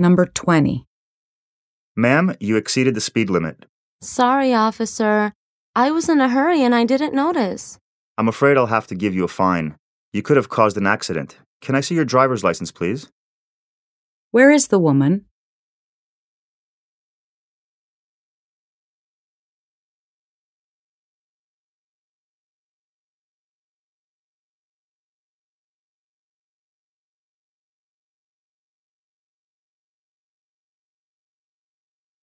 Number 20. Ma'am, you exceeded the speed limit. Sorry, officer. I was in a hurry and I didn't notice. I'm afraid I'll have to give you a fine. You could have caused an accident. Can I see your driver's license, please? Where is the woman?